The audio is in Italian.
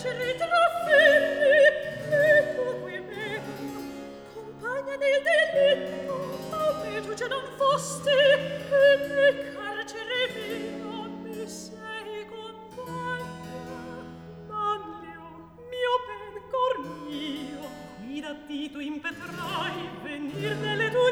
carcere traffelli, e tu qui me, compagna del delitto, a me tu già non fosti, e nel carcere mio mi sei compagna. Manlio, mio ben cor mio, qui da Tito impetrai venir nelle tue